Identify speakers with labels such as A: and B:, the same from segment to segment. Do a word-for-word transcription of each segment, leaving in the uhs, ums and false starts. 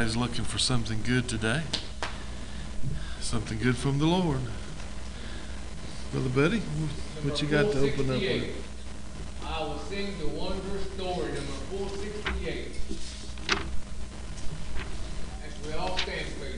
A: Everybody's looking for something good today. Something good from the Lord. Brother Buddy, what you got to open up with?
B: I will sing the wondrous story, number four sixty-eight. As we all stand, please.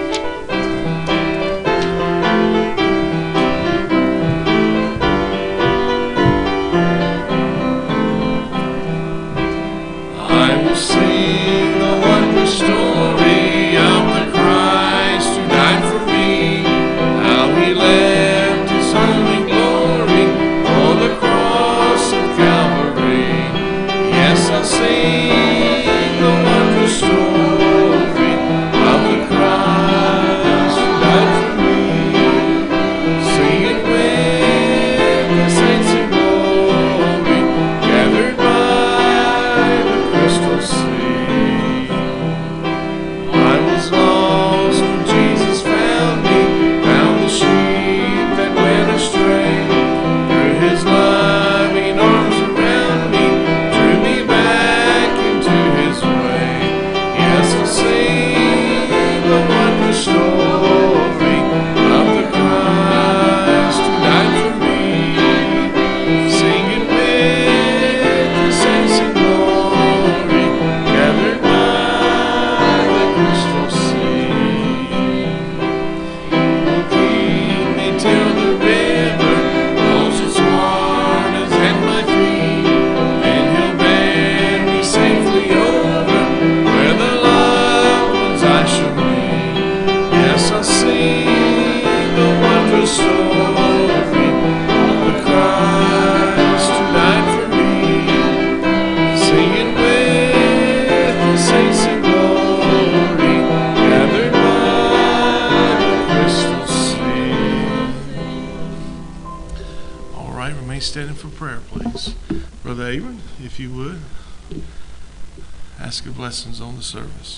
A: I will sing the wondrous story of the Christ who died for me, how he left his only glory for the cross of Calvary. Yes, I'll sing the wondrous story of the Christ who died for me, sing it with the saints in glory, gathered by the crystal sea. I was lost when Jesus found me, found the sheep that went astray. Threw his loving arms around me, drew me back into his way. Yes, I'll sing the wondrous story of the Christ who died for me, sing it with the saints in glory, gathered by the crystal sea. He'll keep me till the river rolls its waters at my feet, and he'll bear me safely over where the loved ones I shall meet. Yes, I'll sing the wondrous story of the Christ who died for me, sing it with the saints in glory, gathered by the crystal sea. All right, remain standing for prayer, please. Brother Abram, if you would, ask your blessings on the service.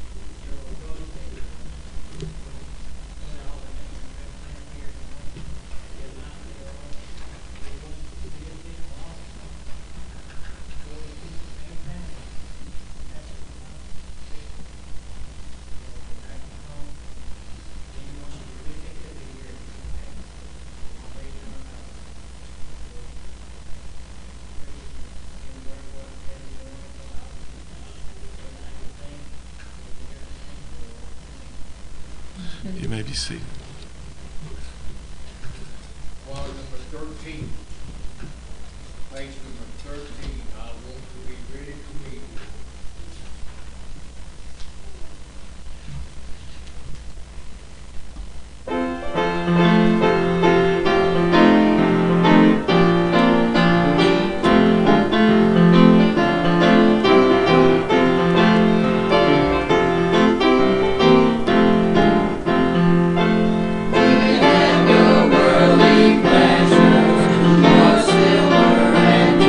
A: You may be seated.
B: Well, number thirteen. Page number thirteen. I want to be ready to meet you.
C: Your worldly pleasures, more silver and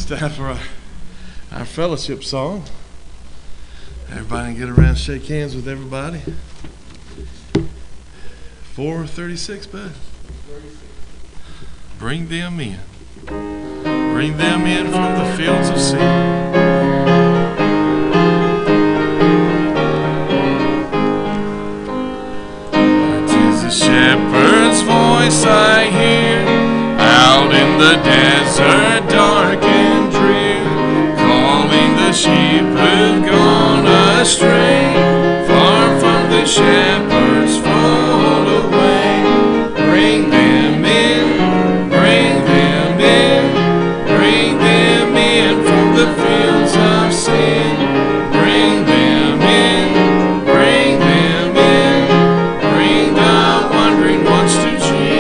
A: Time for our, our fellowship song. Everybody can get around and shake hands with everybody. four thirty-six, bud. Bring them in. Bring them in from the fields of sin. Tis the shepherd's voice I hear out in the desert dark and drear, calling the sheep who've gone astray, far from the shepherd's fold away. Bring them in, bring them in, bring them in from the fields of sin. Bring them in, bring them in, bring the wandering ones to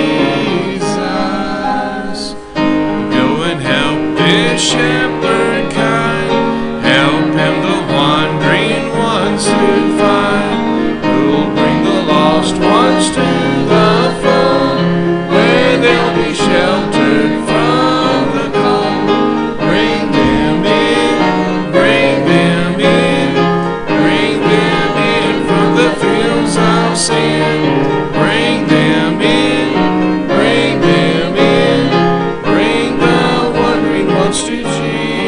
A: Jesus. Go and help this shepherd kind, help him the wandering ones to find, who'll bring the lost ones to the fold, where they'll be sheltered from the cold. Bring them in, bring them in, bring them in from the fields of sin. Bring them in, bring them in, bring the wandering ones to Jesus.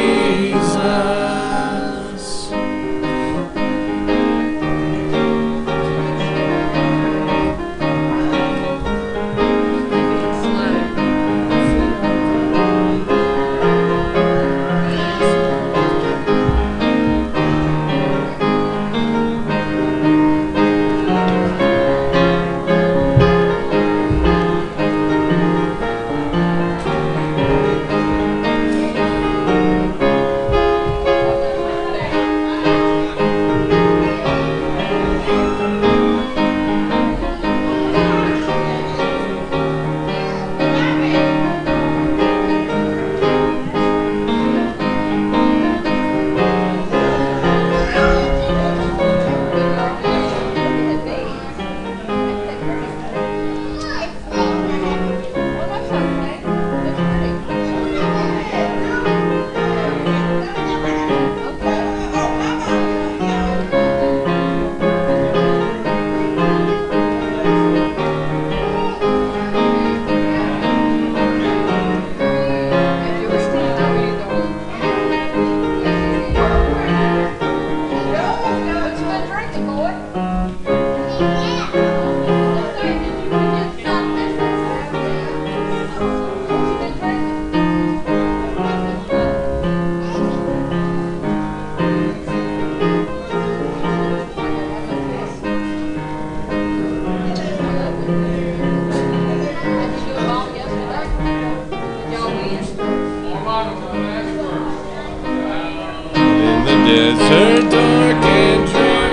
A: In the desert dark and drear,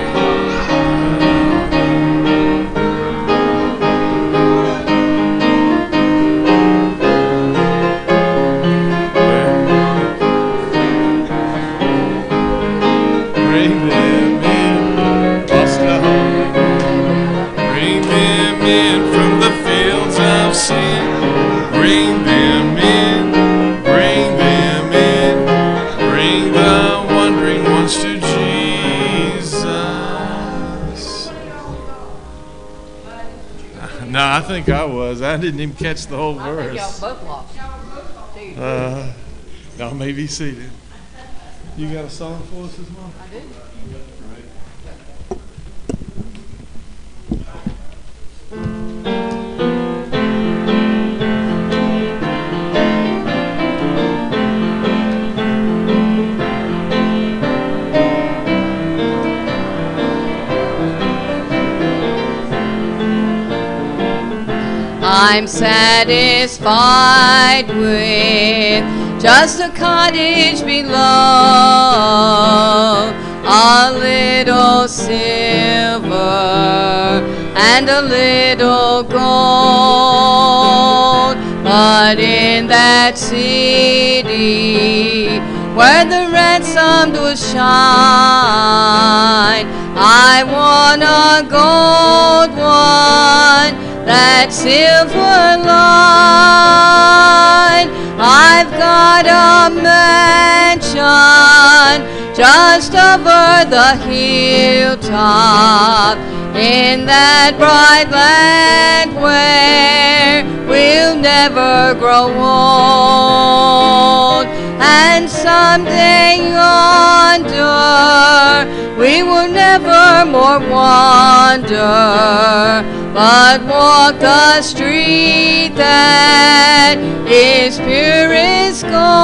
A: bring them in, lost at home. Bring them in from the fields of sin. Bring them in, bring them in, bring the wandering ones to Jesus. No, I think I was. I didn't even catch the whole
C: I think y'all
A: verse.
C: both lost. Dude,
A: Uh, y'all may be seated. You got a song for us this morning?
C: I do. I'm satisfied with just a cottage below, a little silver and a little gold. But in that city where the ransomed will shine, I want a gold one that silver line. I've got a mansion just over the hilltop, in that bright land where we'll never grow old. And someday yonder we will never more wander, but walk the street that is pure as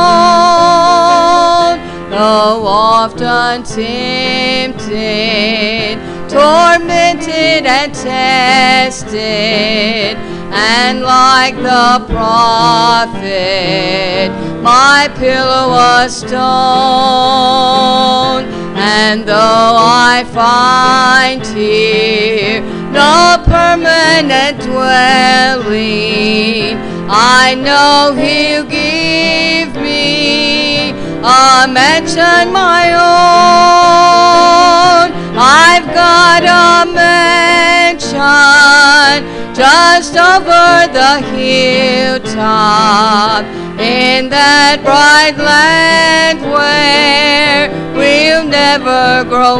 C: gold. Though often tempted, tormented and tested, and like the prophet, my pillow was stone. And though I find here no permanent dwelling, I know He'll give me a mansion my own. I've got a mansion just over the hilltop, in that bright land where we'll never grow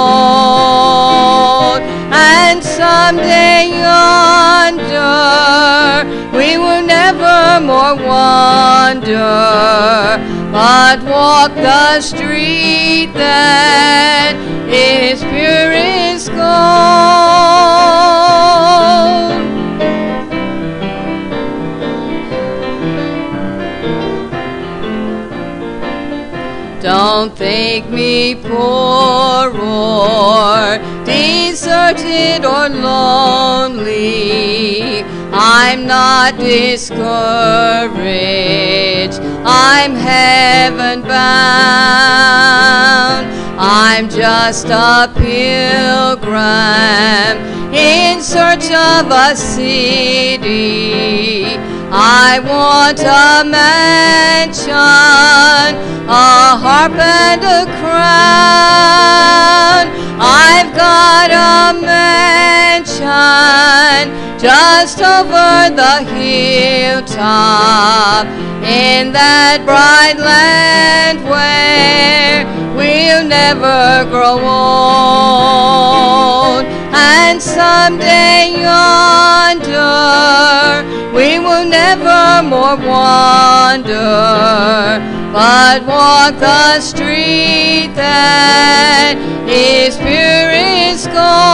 C: old. And someday yonder we will never more wander, but walk the street that is pure as gold. Don't think me poor or deserted or lonely. I'm not discouraged, I'm heaven bound. I'm just a pilgrim in search of a city. I want a mansion, a harp and a crown. I've got a mansion just over the hilltop, in that bright land where we'll never grow old. And someday yonder we will never more wander, but walk the street that is pure as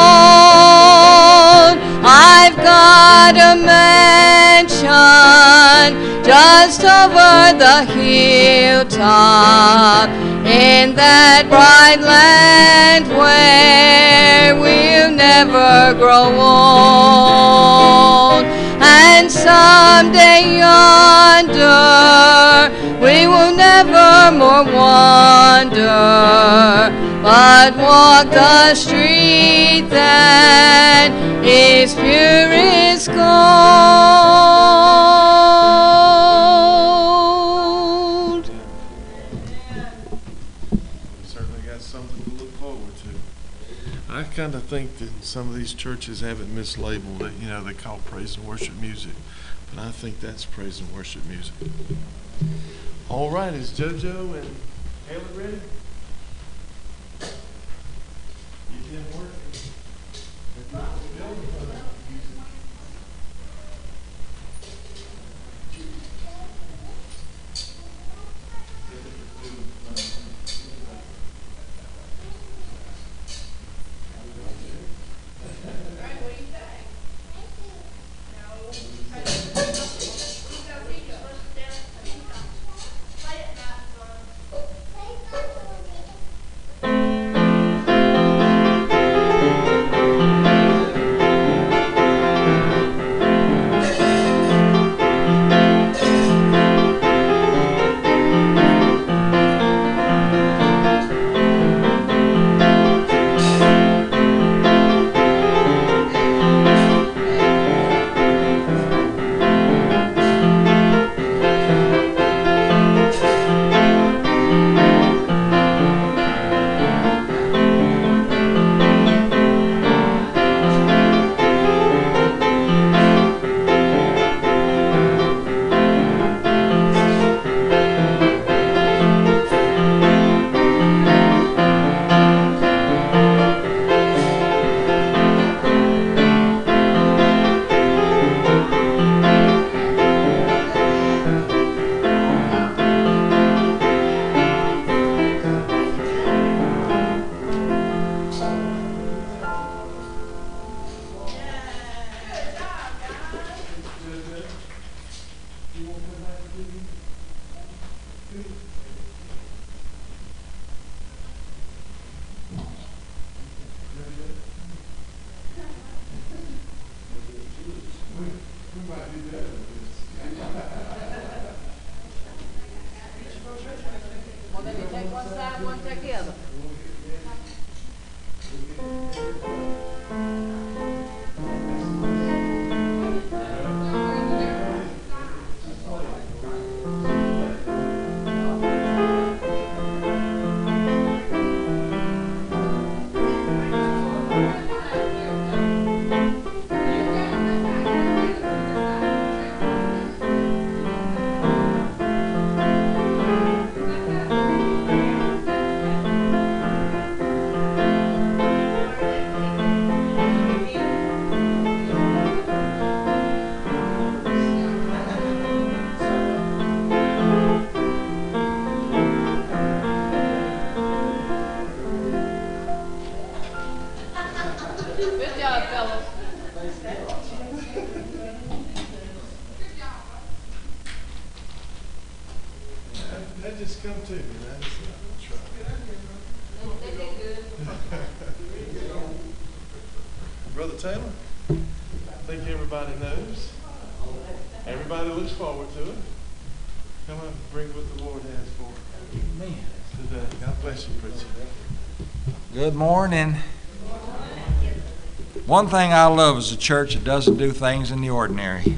C: gold. I've got a mansion just over the hilltop, in that bright land where we'll never grow old. And someday yonder we will never more wander, but walk the street that is pure as gold.
A: Certainly got something to look forward to. I kind of think that some of these churches have it mislabeled that, you know, they call praise and worship music, but I think that's praise and worship music. All right, is JoJo and Helen ready? Get them working.
D: Play it, Matt.
A: Brother Taylor? I think everybody knows. Everybody looks forward to it. Come up and bring what the Lord has for me today. God bless you, preacher.
D: Good morning. One thing I love is a church that doesn't do things in the ordinary.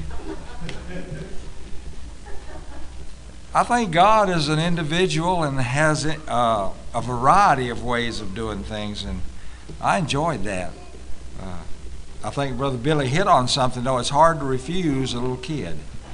D: I think God is an individual and has uh, a variety of ways of doing things, and I enjoyed that. Uh, I think Brother Billy hit on something, though. It's hard to refuse a little kid.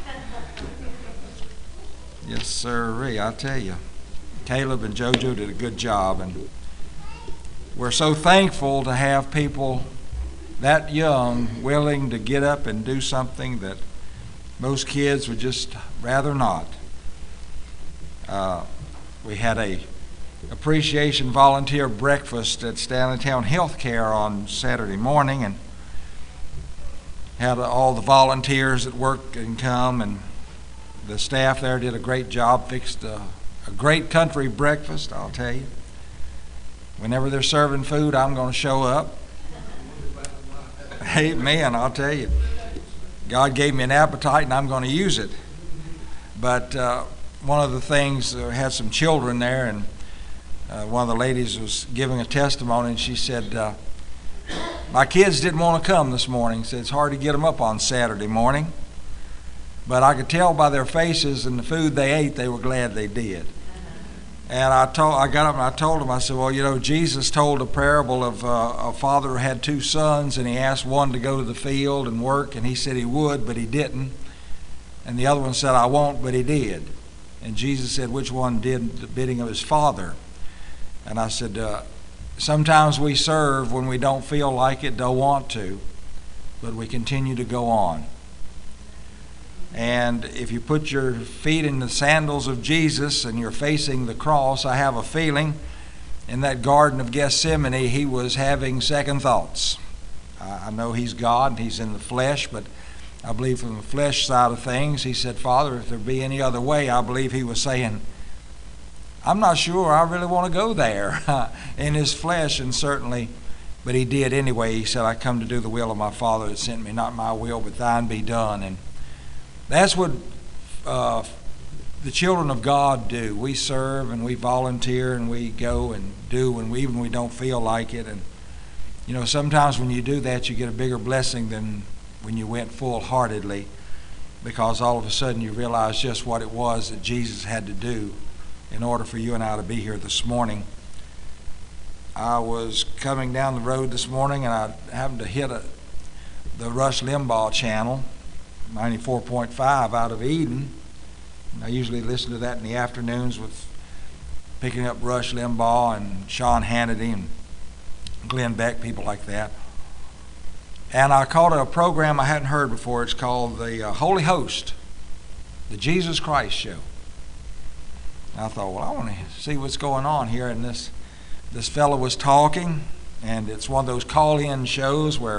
D: Yes, sir. I tell you, Caleb and JoJo did a good job, and we're so thankful to have people that young willing to get up and do something that most kids would just rather not. Uh, we had a appreciation volunteer breakfast at Stanley Town Healthcare on Saturday morning, and had all the volunteers that work and come, and the staff there did a great job, fixed a, a great country breakfast, I'll tell you. Whenever they're serving food, I'm going to show up. Amen, I'll tell you. God gave me an appetite, and I'm going to use it. But uh, one of the things, uh, had some children there, and uh, one of the ladies was giving a testimony, and she said, uh, my kids didn't want to come this morning. Said it's hard to get them up on Saturday morning. But I could tell by their faces and the food they ate, they were glad they did. And I told, I got up and I told them, I said, well, you know, Jesus told a parable of uh, a father who had two sons, and he asked one to go to the field and work, and he said he would, but he didn't. And the other one said, I won't, but he did. And Jesus said, which one did the bidding of his father? And I said, uh, sometimes we serve when we don't feel like it, don't want to, but we continue to go on. And if you put your feet in the sandals of Jesus and you're facing the cross, I have a feeling in that Garden of Gethsemane he was having second thoughts. I know he's God and he's in the flesh, but I believe from the flesh side of things, he said, Father, if there be any other way, I believe he was saying, I'm not sure I really want to go there in his flesh, and certainly, but he did anyway. He said, I come to do the will of my Father that sent me, not my will, but thine be done. And that's what uh, the children of God do. We serve and we volunteer and we go and do when we, even we don't feel like it. And you know, sometimes when you do that, you get a bigger blessing than when you went full-heartedly, because all of a sudden you realize just what it was that Jesus had to do in order for you and I to be here this morning. I was coming down the road this morning and I happened to hit a, the Rush Limbaugh channel, ninety-four point five out of Eden. And I usually listen to that in the afternoons with picking up Rush Limbaugh and Sean Hannity and Glenn Beck, people like that. And I caught a program I hadn't heard before. It's called the uh, Holy Host, the Jesus Christ Show. And I thought, well, I want to see what's going on here. And this this fellow was talking, and it's one of those call-in shows where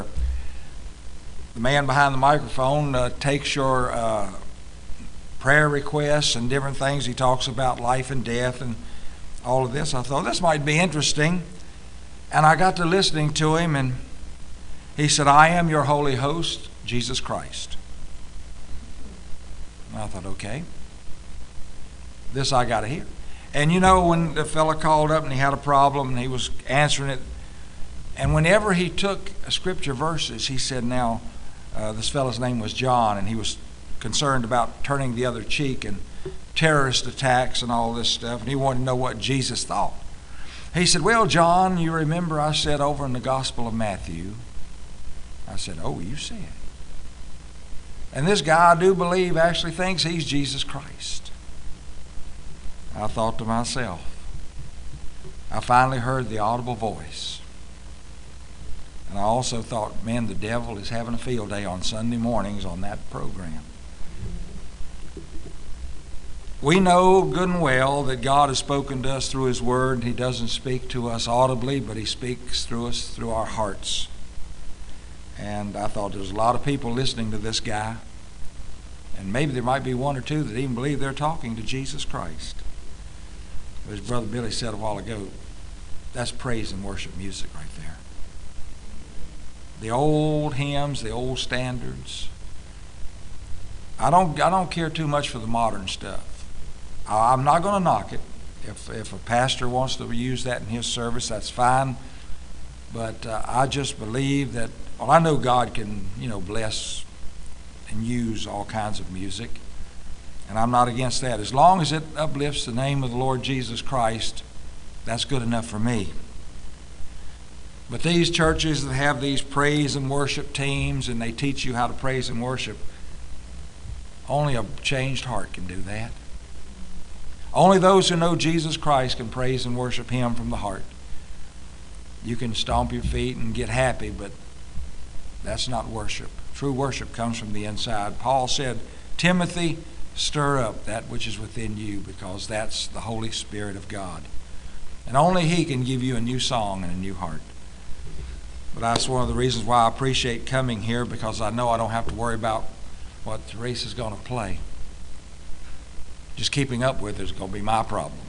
D: the man behind the microphone uh, takes your uh, prayer requests and different things. He talks about life and death and all of this. I thought this might be interesting. And I got to listening to him, and he said, I am your holy host, Jesus Christ. And I thought, okay, this I got to hear. And you know, when the fella called up and he had a problem and he was answering it, and whenever he took scripture verses, he said, now, Uh, this fellow's name was John, and he was concerned about turning the other cheek and terrorist attacks and all this stuff, and he wanted to know what Jesus thought. He said, well, John, you remember I said over in the Gospel of Matthew, I said, oh, you said. And this guy, I do believe, actually thinks he's Jesus Christ. I thought to myself, I finally heard the audible voice. And I also thought, man, the devil is having a field day on Sunday mornings on that program. We know good and well that God has spoken to us through his word. He doesn't speak to us audibly, but he speaks through us through our hearts. And I thought there's a lot of people listening to this guy. And maybe there might be one or two that even believe they're talking to Jesus Christ. As Brother Billy said a while ago, that's praise and worship music right there. the old hymns, the old standards. I don't I don't care too much for the modern stuff. I'm not going to knock it. If if a pastor wants to use that in his service, that's fine. But uh, I just believe that, well, I know God can, you know, bless and use all kinds of music. And I'm not against that. As long as it uplifts the name of the Lord Jesus Christ, that's good enough for me. But these churches that have these praise and worship teams and they teach you how to praise and worship, only a changed heart can do that. Only those who know Jesus Christ can praise and worship Him from the heart. You can stomp your feet and get happy, but that's not worship. True worship comes from the inside. Paul said, Timothy, stir up that which is within you, because that's the Holy Spirit of God. And only He can give you a new song and a new heart. But that's one of the reasons why I appreciate coming here, because I know I don't have to worry about what Teresa's going to play. Just keeping up with her is going to be my problem.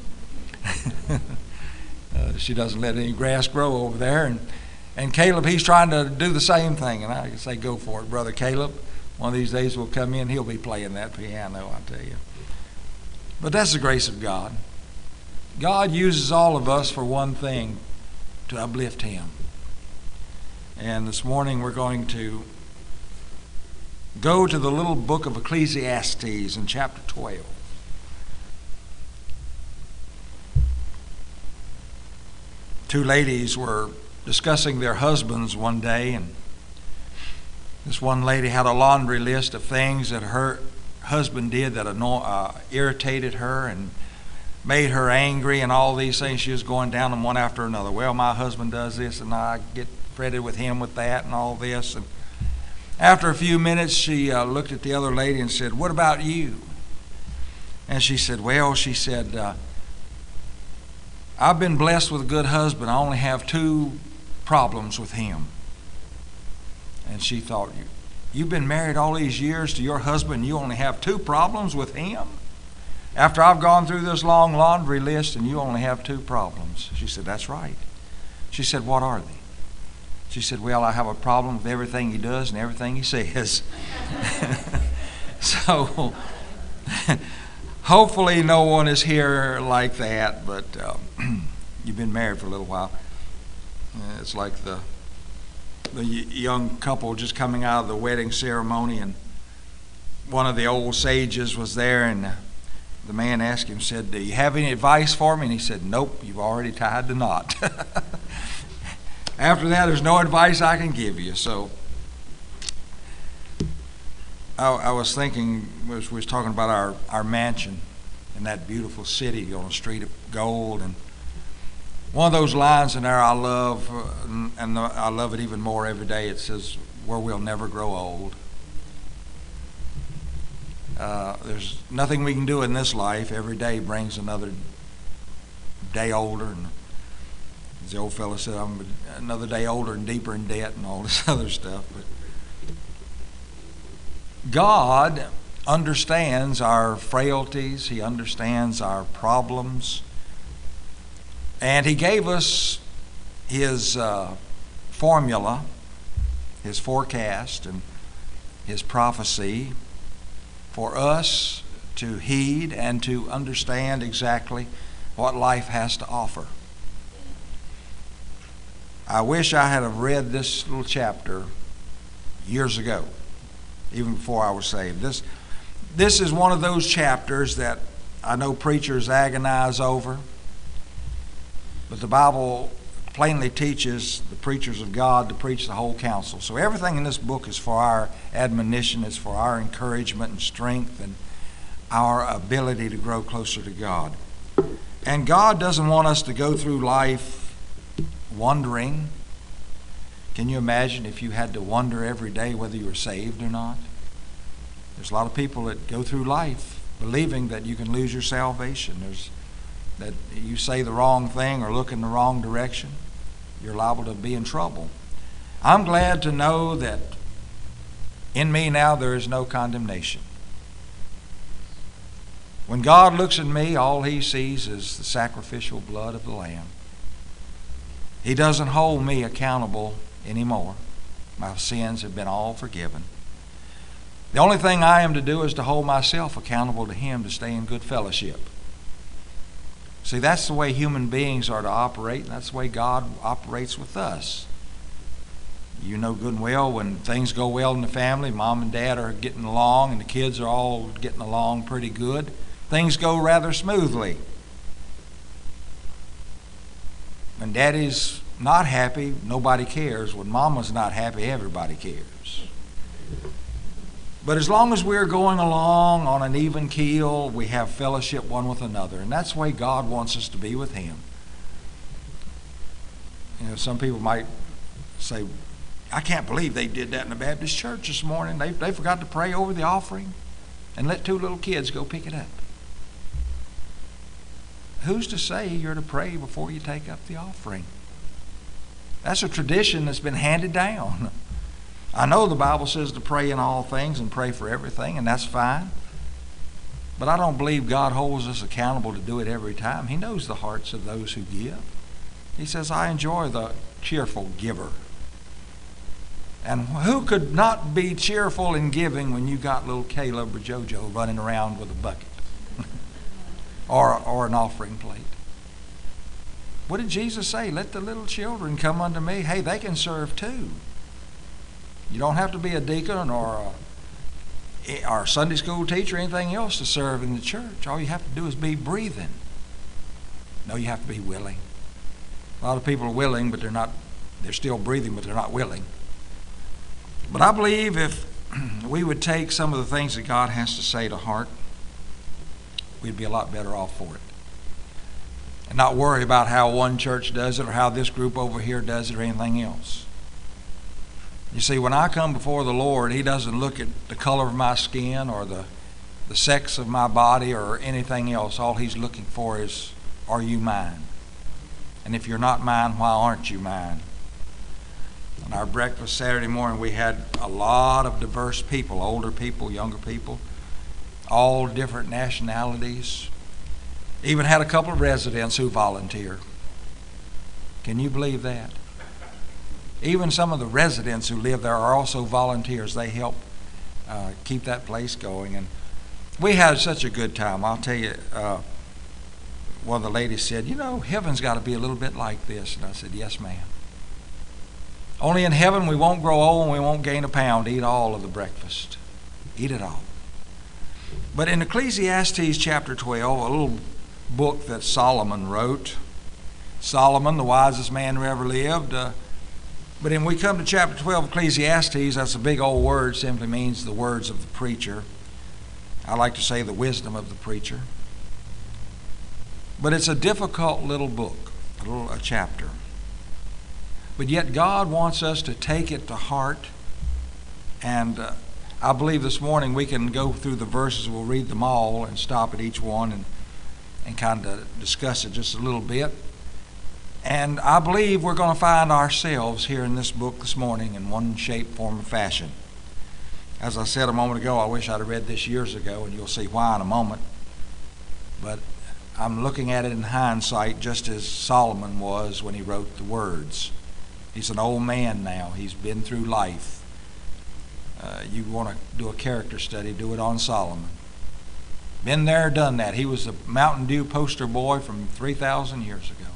D: uh, she doesn't let any grass grow over there. And, and Caleb, he's trying to do the same thing. And I say, go for it, Brother Caleb. One of these days we'll come in, he'll be playing that piano, I tell you. But that's the grace of God. God uses all of us for one thing, to uplift Him. And this morning we're going to go to the little book of Ecclesiastes in chapter twelve. Two ladies were discussing their husbands one day, and this one lady had a laundry list of things that her husband did that anno- uh, irritated her and made her angry, and all these things. She was going down them one after another. Well, my husband does this, and I get fretted with him with that, and all this. And after a few minutes, she uh, looked at the other lady and said, what about you? And she said, well, she said, uh, I've been blessed with a good husband. I only have two problems with him. And she thought, you've been married all these years to your husband, you only have two problems with him? After I've gone through this long laundry list and you only have two problems. She said, that's right. She said, what are they? She said, well, I have a problem with everything he does and everything he says. So, hopefully no one is here like that, but um, you've been married for a little while. Uh, it's like the the young couple just coming out of the wedding ceremony, and one of the old sages was there, and uh, the man asked him, said, do you have any advice for me? And he said, nope, you've already tied the knot. After that, there's no advice I can give you. So I, I was thinking, was, we was talking about our, our mansion in that beautiful city on a street of gold, and one of those lines in there I love, uh, and, and the, I love it even more every day. It says, where we'll never grow old. Uh, there's nothing we can do in this life. Every day brings another day older, and as the old fellow said, I'm another day older and deeper in debt and all this other stuff. But God understands our frailties. He understands our problems. And He gave us His uh, formula, His forecast, and His prophecy for us to heed and to understand exactly what life has to offer. I wish I had have read this little chapter years ago, even before I was saved. This, this is one of those chapters that I know preachers agonize over, but the Bible plainly teaches the preachers of God to preach the whole counsel. So everything in this book is for our admonition, it's for our encouragement and strength and our ability to grow closer to God. And God doesn't want us to go through life wondering. Can you imagine if you had to wonder every day whether you were saved or not? There's a lot of people that go through life believing that you can lose your salvation. There's that you say the wrong thing or look in the wrong direction, you're liable to be in trouble. I'm glad to know that in me now there is no condemnation. When God looks at me, all He sees is the sacrificial blood of the Lamb. He doesn't hold me accountable anymore. My sins have been all forgiven. The only thing I am to do is to hold myself accountable to Him, to stay in good fellowship. See, that's the way human beings are to operate, and that's the way God operates with us. You know good and well when things go well in the family, mom and dad are getting along and the kids are all getting along pretty good, things go rather smoothly. When daddy's not happy, nobody cares. When mama's not happy, everybody cares. But as long as we're going along on an even keel, we have fellowship one with another. And that's the way God wants us to be with Him. You know, some people might say, I can't believe they did that in the Baptist church this morning. They, they forgot to pray over the offering and let two little kids go pick it up. Who's to say you're to pray before you take up the offering? That's a tradition that's been handed down. I know the Bible says to pray in all things and pray for everything, and that's fine. But I don't believe God holds us accountable to do it every time. He knows the hearts of those who give. He says, I enjoy the cheerful giver. And who could not be cheerful in giving when you got little Caleb or JoJo running around with a bucket or, or an offering plate? What did Jesus say? Let the little children come unto me. Hey, they can serve too. You don't have to be a deacon or a, or a Sunday school teacher or anything else to serve in the church. All you have to do is be breathing. No, you have to be willing. A lot of people are willing, but they're not, they're still breathing, but they're not willing. But I believe if we would take some of the things that God has to say to heart, we'd be a lot better off for it. And not worry about how one church does it or how this group over here does it or anything else. You see, when I come before the Lord, He doesn't look at the color of my skin or the, the sex of my body or anything else. All He's looking for is, are you mine? And if you're not mine, why aren't you mine? On our breakfast Saturday morning, we had a lot of diverse people, older people, younger people, all different nationalities. Even had a couple of residents who volunteer. Can you believe that? Even some of the residents who live there are also volunteers. They help uh, keep that place going. And we had such a good time. I'll tell you, uh, one of the ladies said, you know, heaven's got to be a little bit like this. And I said, yes, ma'am. Only in heaven we won't grow old and we won't gain a pound. Eat all of the breakfast. Eat it all. But in Ecclesiastes chapter twelve, a little book that Solomon wrote, Solomon, the wisest man who ever lived, uh, but when we come to chapter twelve of Ecclesiastes, that's a big old word, simply means the words of the preacher. I like to say the wisdom of the preacher. But it's a difficult little book, a little a chapter. But yet God wants us to take it to heart. And uh, I believe this morning we can go through the verses. We'll read them all and stop at each one and, and kind of discuss it just a little bit. And I believe we're going to find ourselves here in this book this morning in one shape, form, or fashion. As I said a moment ago, I wish I'd have read this years ago, and you'll see why in a moment. But I'm looking at it in hindsight just as Solomon was when he wrote the words. He's an old man now. He's been through life. Uh, you want to do a character study, do it on Solomon. Been there, done that. He was a Mountain Dew poster boy from three thousand years ago.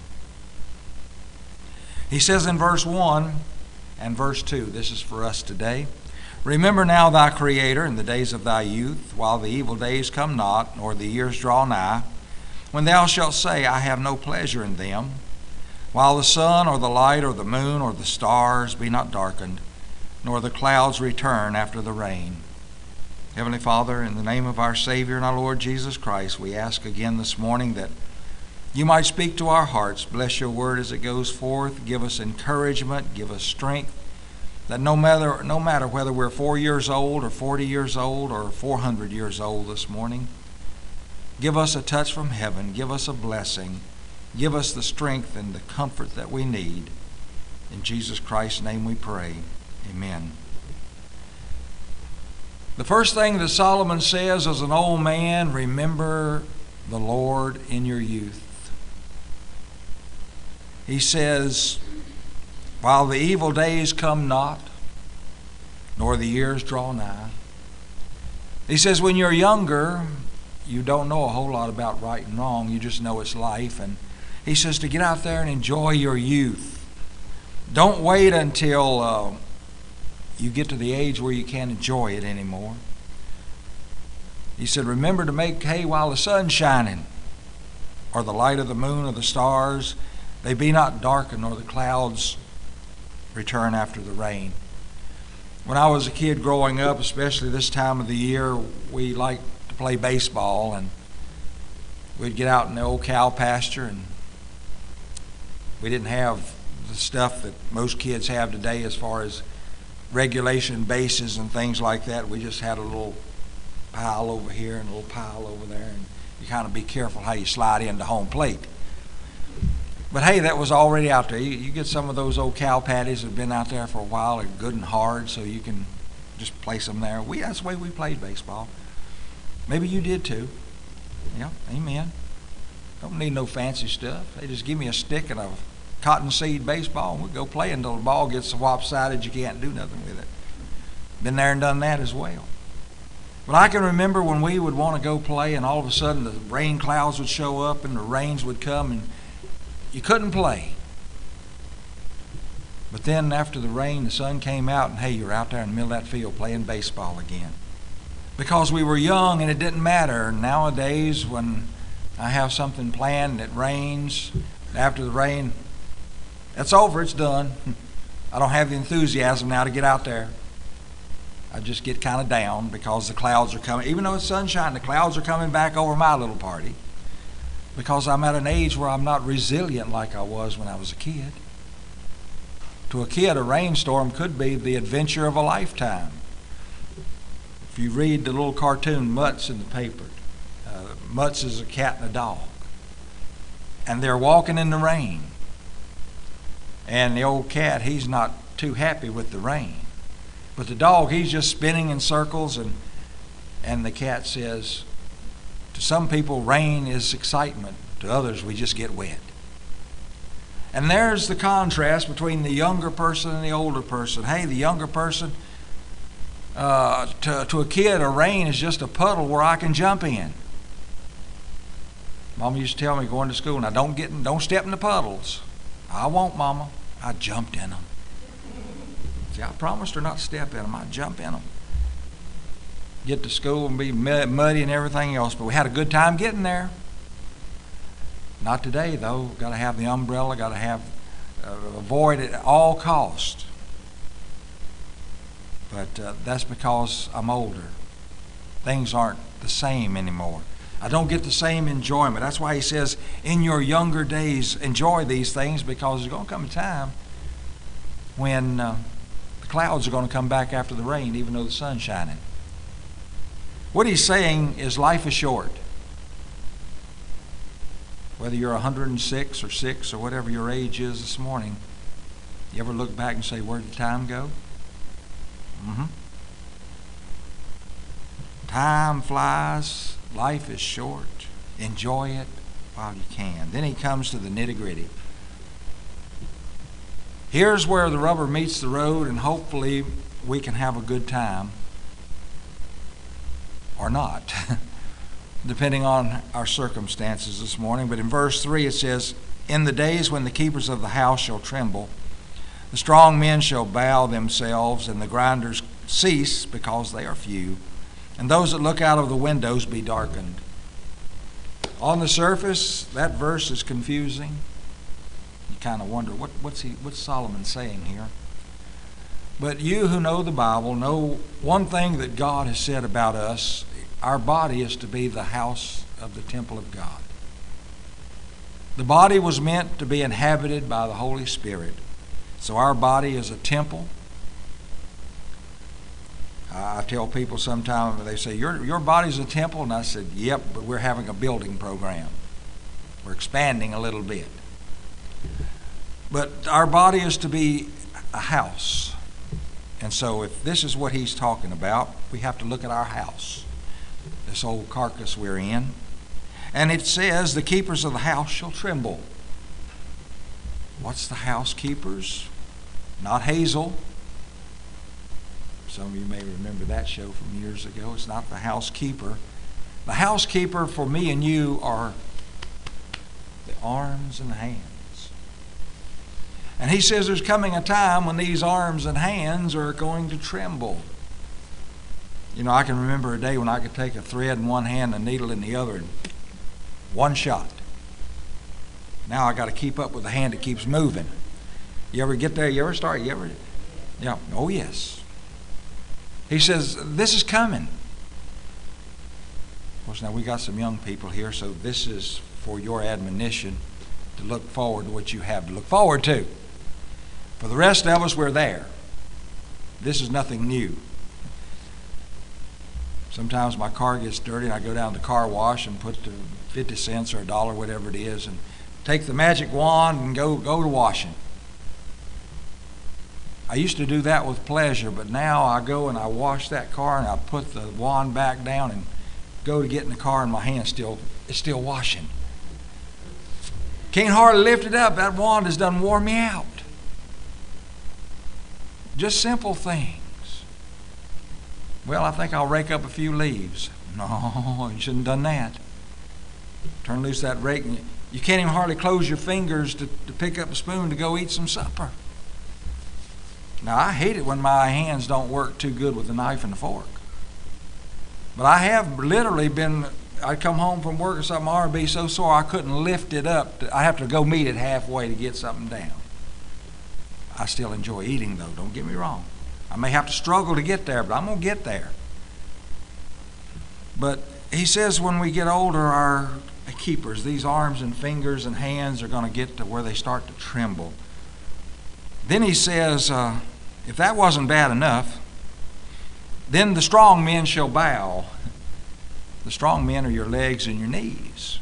D: He says in verse one and verse two, this is for us today. Remember now thy Creator in the days of thy youth, while the evil days come not, nor the years draw nigh, when thou shalt say, I have no pleasure in them, while the sun or the light or the moon or the stars be not darkened, nor the clouds return after the rain. Heavenly Father, in the name of our Savior and our Lord Jesus Christ, we ask again this morning that you might speak to our hearts. Bless your word as it goes forth. Give us encouragement. Give us strength. That no matter, no matter whether we're four years old or forty years old or four hundred years old this morning, give us a touch from heaven. Give us a blessing. Give us the strength and the comfort that we need. In Jesus Christ's name we pray. Amen. The first thing that Solomon says as an old man, remember the Lord in your youth. He says, while the evil days come not, nor the years draw nigh. He says, when you're younger, you don't know a whole lot about right and wrong. You just know it's life. And he says to get out there and enjoy your youth. Don't wait until uh, you get to the age where you can't enjoy it anymore. He said, remember to make hay while the sun's shining, or the light of the moon or the stars. They be not darkened, nor the clouds return after the rain. When I was a kid growing up, especially this time of the year, we liked to play baseball, and we'd get out in the old cow pasture, and we didn't have the stuff that most kids have today as far as regulation bases and things like that. We just had a little pile over here and a little pile over there, and you kind of be careful how you slide into home plate. But hey, that was already out there. You, you get some of those old cow patties that have been out there for a while, are good and hard, so you can just place them there. We that's the way we played baseball. Maybe you did too. Yeah, amen. Don't need no fancy stuff. They just give me a stick and a cottonseed baseball, and we'll go play until the ball gets so lopsided you can't do nothing with it. Been there and done that as well. But I can remember when we would want to go play, and all of a sudden the rain clouds would show up and the rains would come, and you couldn't play. But then after the rain, the sun came out, and hey, you're out there in the middle of that field playing baseball again. Because we were young and it didn't matter. Nowadays, when I have something planned and it rains, after the rain, it's over, it's done. I don't have the enthusiasm now to get out there. I just get kind of down because the clouds are coming. Even though it's sunshine, the clouds are coming back over my little party. Because I'm at an age where I'm not resilient like I was when I was a kid. To a kid, a rainstorm could be the adventure of a lifetime. If you read the little cartoon Mutz in the paper, uh, Mutz is a cat and a dog. And they're walking in the rain. And the old cat, he's not too happy with the rain. But the dog, he's just spinning in circles, and and the cat says, to some people, rain is excitement. To others, we just get wet. And there's the contrast between the younger person and the older person. Hey, the younger person, uh, to, to a kid, a rain is just a puddle where I can jump in. Mama used to tell me going to school, now don't get in, don't step in the puddles. I won't, Mama. I jumped in them. See, I promised her not to step in them. I jump in them. Get to school and be muddy and everything else, but we had a good time getting there. Not today, though. Got to have the umbrella. Got to have uh, avoid it at all cost. But uh, that's because I'm older. Things aren't the same anymore. I don't get the same enjoyment. That's why he says, in your younger days, enjoy these things, because there's going to come a time when uh, the clouds are going to come back after the rain, even though the sun's shining. What he's saying is life is short. Whether you're one hundred six or six or whatever your age is this morning, you ever look back and say, where did the time go? Mm-hmm. Time flies. Life is short. Enjoy it while you can. Then he comes to the nitty-gritty. Here's where the rubber meets the road, and hopefully we can have a good time. Or not, depending on our circumstances this morning. But in verse three it says, in the days when the keepers of the house shall tremble, the strong men shall bow themselves, and the grinders cease because they are few, and those that look out of the windows be darkened. On the surface, that verse is confusing. You kind of wonder, what, what's he, what's Solomon saying here? But you who know the Bible know one thing that God has said about us. Our body is to be the house of the temple of God. The body was meant to be inhabited by the Holy Spirit. So our body is a temple. I tell people sometimes, they say, your, your body's a temple. And I said, yep, but we're having a building program. We're expanding a little bit. But our body is to be a house. And so if this is what he's talking about, we have to look at our house, this old carcass we're in. And it says, the keepers of the house shall tremble. What's the housekeepers? Not Hazel. Some of you may remember that show from years ago. It's not The Housekeeper. The housekeeper for me and you are the arms and hands. And he says there's coming a time when these arms and hands are going to tremble. You know, I can remember a day when I could take a thread in one hand and a needle in the other and one shot. Now I got to keep up with the hand that keeps moving. You ever get there? You ever start? You ever? Yeah. Oh, yes. He says, this is coming. Of course, now we got some young people here, so this is for your admonition to look forward to what you have to look forward to. For the rest of us, we're there. This is nothing new. Sometimes my car gets dirty and I go down to the car wash and put the fifty cents or a dollar, whatever it is, and take the magic wand and go, go to washing. I used to do that with pleasure, but now I go and I wash that car and I put the wand back down and go to get in the car and my hand still it's still washing. Can't hardly lift it up. That wand has done wore me out. Just simple things. Well, I think I'll rake up a few leaves. No, you shouldn't have done that. Turn loose that rake and you can't even hardly close your fingers to, to pick up a spoon to go eat some supper. Now, I hate it when my hands don't work too good with a knife and a fork. But I have literally been, I'd come home from work or something, my arm would be so sore I couldn't lift it up. To, I have to go meet it halfway to get something down. I still enjoy eating, though, don't get me wrong. I may have to struggle to get there, but I'm going to get there. But he says when we get older, our keepers, these arms and fingers and hands are going to get to where they start to tremble. Then he says, uh, if that wasn't bad enough, then the strong men shall bow. The strong men are your legs and your knees.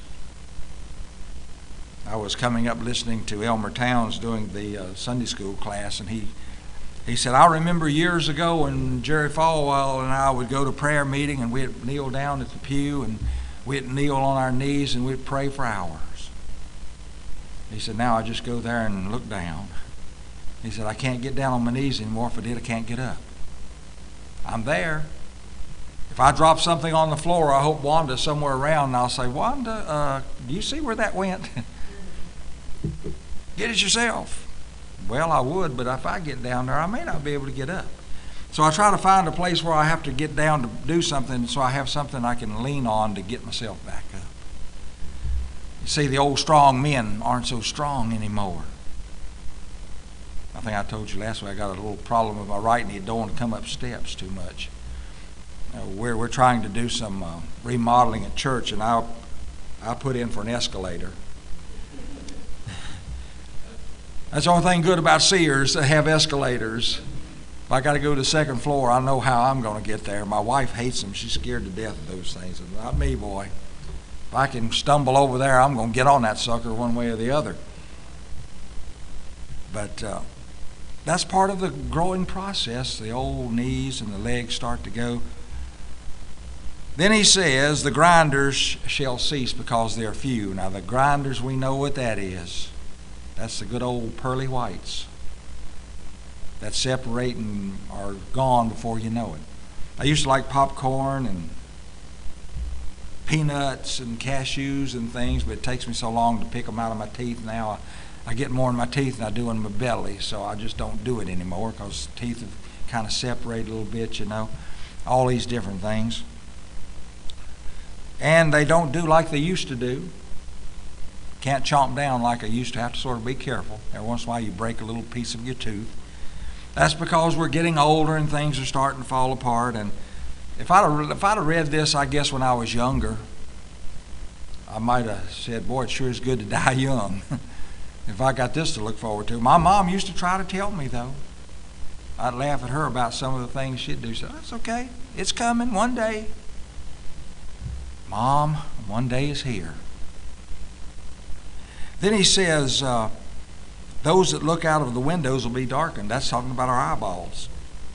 D: I was coming up listening to Elmer Towns doing the uh, Sunday school class, and he he said, I remember years ago when Jerry Falwell and I would go to prayer meeting and we'd kneel down at the pew and we'd kneel on our knees and we'd pray for hours. He said, now I just go there and look down. He said, I can't get down on my knees anymore. If I did, I can't get up. I'm there. If I drop something on the floor, I hope Wanda's somewhere around, and I'll say, Wanda, uh, do you see where that went? Get it yourself. Well, I would, but if I get down there, I may not be able to get up. So I try to find a place where I have to get down to do something so I have something I can lean on to get myself back up. You see, the old strong men aren't so strong anymore. I think I told you last week I got a little problem with my right knee. Don't want to come up steps too much. Uh, we're we're trying to do some uh, remodeling at church, and I I put in for an escalator. That's the only thing good about Sears. They have escalators. If I got to go to the second floor, I know how I'm going to get there. My wife hates them. She's scared to death of those things. Not me, boy. If I can stumble over there, I'm going to get on that sucker one way or the other. But uh, that's part of the growing process. The old knees and the legs start to go. Then he says, the grinders shall cease because they're few. Now the grinders, we know what that is. That's the good old pearly whites that separate and are gone before you know it. I used to like popcorn and peanuts and cashews and things, but it takes me so long to pick them out of my teeth now. I, I get more in my teeth than I do in my belly, so I just don't do it anymore because teeth have kind of separated a little bit, you know. All these different things. And they don't do like they used to do. Can't chomp down like I used to. Have to sort of be careful. Every once in a while you break a little piece of your tooth. That's because we're getting older and things are starting to fall apart. And if I'd have, if I'd have read this, I guess when I was younger, I might have said, boy, it sure is good to die young. If I got this to look forward to. My mom used to try to tell me, though. I'd laugh at her about some of the things she'd do. So that's okay. It's coming one day. Mom, one day is here. Then he says, uh, those that look out of the windows will be darkened. That's talking about our eyeballs.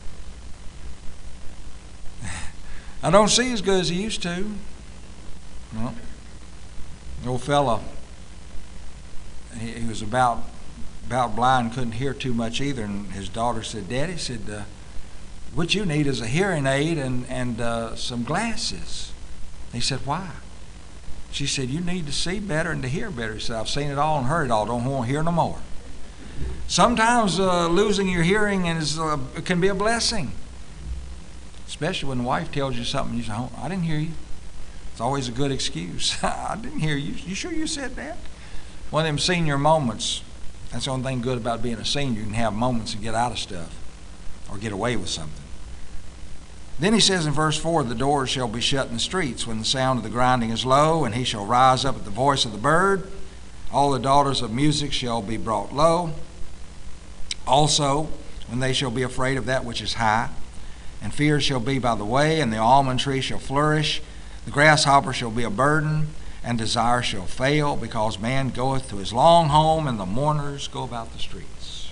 D: I don't see as good as he used to. Well, the old fella, he, he was about about blind, couldn't hear too much either. And his daughter said, Daddy, said, uh, what you need is a hearing aid and, and uh, some glasses. He said, why? She said, you need to see better and to hear better. He said, I've seen it all and heard it all. Don't want to hear no more. Sometimes uh, losing your hearing is uh, can be a blessing. Especially when the wife tells you something, you say, oh, I didn't hear you. It's always a good excuse. I didn't hear you. You sure you said that? One of them senior moments, that's the only thing good about being a senior. You can have moments and get out of stuff or get away with something. Then he says in verse four, the doors shall be shut in the streets when the sound of the grinding is low, and he shall rise up at the voice of the bird. All the daughters of music shall be brought low. Also, when they shall be afraid of that which is high, and fear shall be by the way, and the almond tree shall flourish, the grasshopper shall be a burden, and desire shall fail, because man goeth to his long home, and the mourners go about the streets.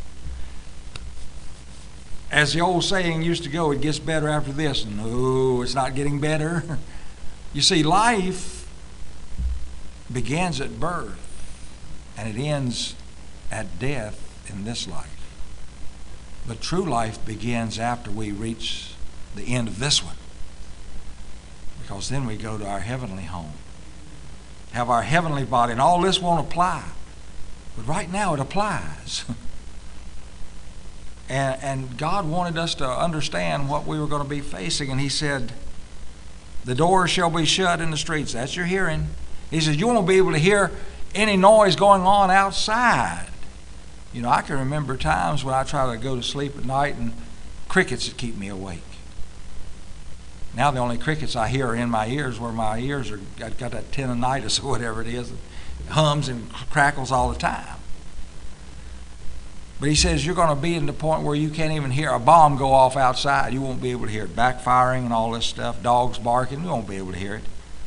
D: As the old saying used to go, it gets better after this. No, it's not getting better. You see, life begins at birth, and it ends at death in this life. But true life begins after we reach the end of this one, because then we go to our heavenly home, have our heavenly body, and all this won't apply. But right now it applies. and, and God wanted us to understand what we were going to be facing, and he said, the doors shall be shut in the streets. That's your hearing. He says, you won't be able to hear any noise going on outside. You know, I can remember times when I try to go to sleep at night and crickets would keep me awake. Now the only crickets I hear are in my ears, where my ears are got, got that tinnitus or whatever it is. It hums and crackles all the time. But he says you're going to be in the point where you can't even hear a bomb go off outside. You won't be able to hear it. Backfiring and all this stuff, dogs barking, you won't be able to hear it.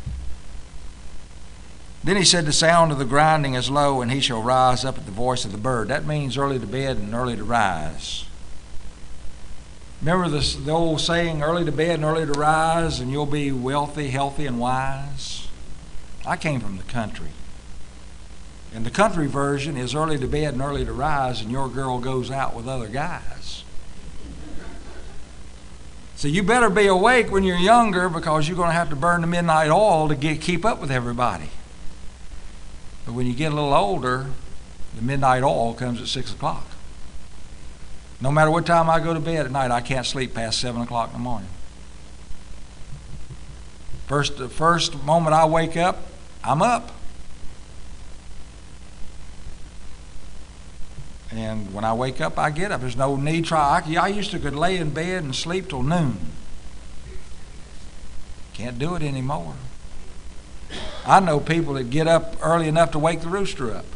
D: Then he said the sound of the grinding is low, and he shall rise up at the voice of the bird. That means early to bed and early to rise. Remember this, the old saying, early to bed and early to rise, and you'll be wealthy, healthy, and wise? I came from the country. And the country version is early to bed and early to rise, and your girl goes out with other guys. So you better be awake when you're younger, because you're going to have to burn the midnight oil to get, keep up with everybody. But when you get a little older, the midnight oil comes at six o'clock. No matter what time I go to bed at night, I can't sleep past seven o'clock in the morning. First, the first moment I wake up, I'm up. And when I wake up, I get up. There's no need to try. I, I used to could lay in bed and sleep till noon. Can't do it anymore. I know people that get up early enough to wake the rooster up.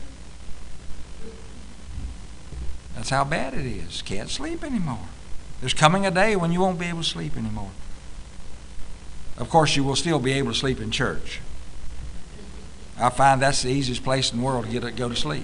D: That's how bad it is. Can't sleep anymore. There's coming a day when you won't be able to sleep anymore. Of course, you will still be able to sleep in church. I find that's the easiest place in the world to get to go to sleep.